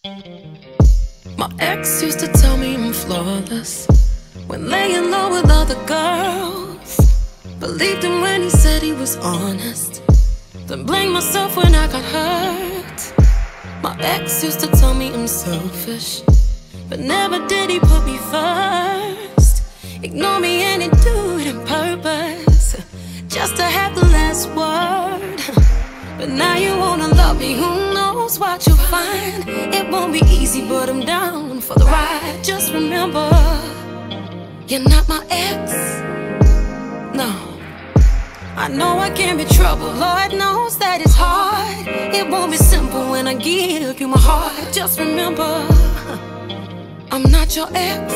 My ex used to tell me I'm flawless when laying low with other girls. Believed him when he said he was honest, then blamed myself when I got hurt. My ex used to tell me I'm selfish, but never did he put me first. Ignore me and he'd do it on purpose, just to have the last word. But now you wanna love me, who knows what you'll find. It won't be easy, but I'm down for the ride. Just remember, you're not my ex. No, I know I can be trouble, Lord knows that it's hard. It won't be simple when I give you my heart. Just remember, I'm not your ex.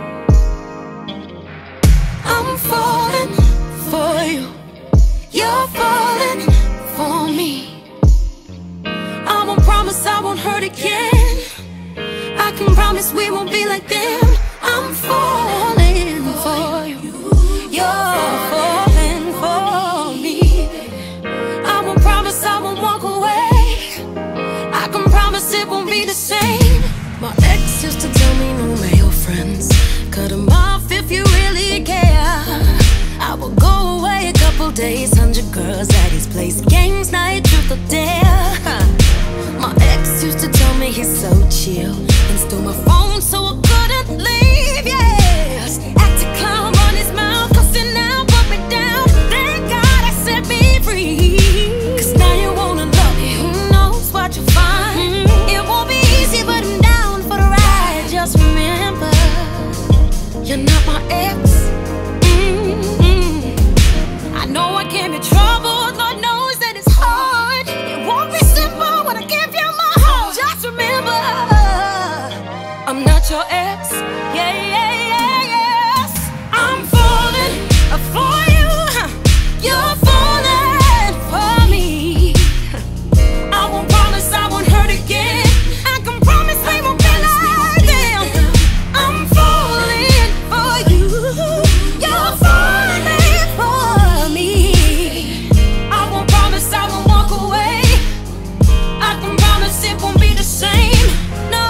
I'm falling for you, you're falling for me. I won't promise I won't hurt again. I can promise we won't be like them. I'm falling for you, you're falling for me. I won't promise I won't walk away. I can promise it won't be the same. My ex used to tell me no male friends, cut him off if you really care. I will go away a couple days, 100 girls at his place, games night, truth or dare. My ex used to tell me he's so chill, and stole my phone so I couldn't leave, yes. Act a clown on his mouth, cussing out, put me down. Thank God I set me free, cause now you wanna love me, who knows what you'll find. It won't be easy, but I'm down for the ride. Just remember, you're not my ex. I know I can be troubled, Lord knows that it's hard. It won't be simple when I give you my heart. Just remember, I'm not your ex. Yeah, yeah, yeah, yes. I'm falling for you, you're falling for me. I won't promise I won't hurt again. I can promise we won't be like them. I'm falling for you, you're falling for me. I won't promise I won't walk away. I can promise it won't be the same. No,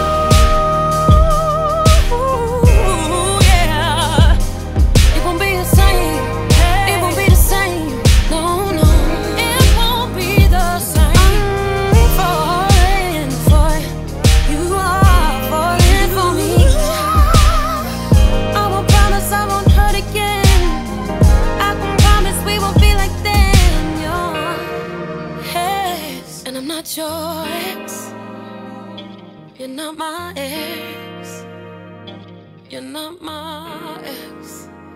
yeah, it won't be the same. It won't be the same. No, no, it won't be the same. I'm falling for you, you are falling for me. I won't promise I won't hurt again. I can promise we won't be like them. Your ex, and I'm not your ex. You're not my ex. You're not my ex.